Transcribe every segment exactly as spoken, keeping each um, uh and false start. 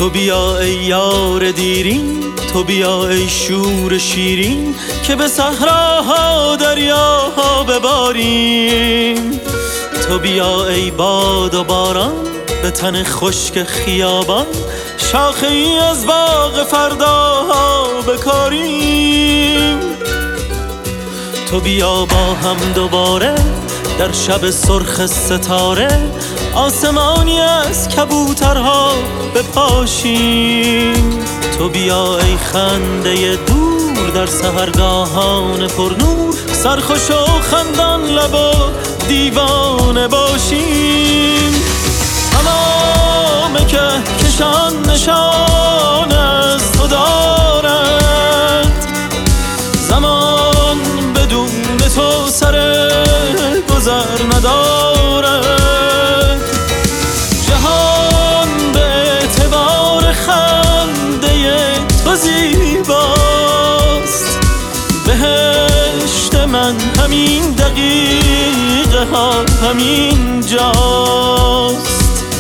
تو بیا ای یار دیرین، تو بیا ای شور شیرین، که به صحراها دریاها بباریم. تو بیا ای باد و باران، به تن خشک خیابان، شاخه ای از باغ فرداها بکاریم. تو بیا با هم دوباره در شب سرخ ستاره، آسمانی از کبوترها بپاشیم. تو بیا ای خنده دور در سحرگاهان پرنور، سرخوش و خندان لب و دیوانه باشیم. تمام که کشان نشان از تو دارد، زمان بدون تو سر گذر ندارد. جهان به اعتبار خنده تو زیباست، بهشت من همین دقیقه ها همین جاست.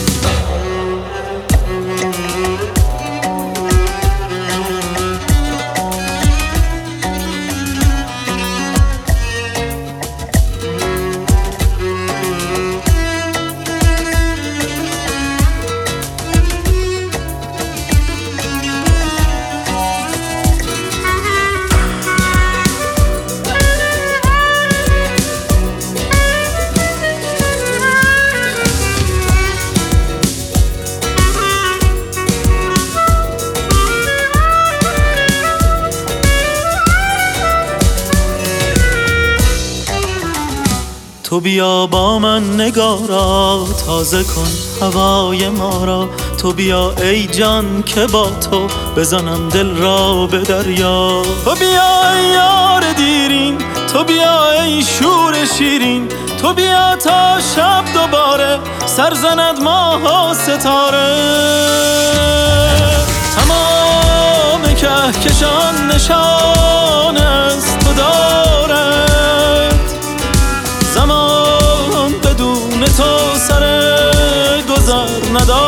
تو بیا با من نگارا، تازه کن هوای ما را. تو بیا ای جان که با تو بزنم دل را به دریا. تو بیا ای یار دیرین، تو بیا ای شور شیرین، تو بیا تا شب دوباره سر زند ماه و ستاره. تمام کهکشان نشان از تو دارد، زمان بدون تو سر گذر ندارد.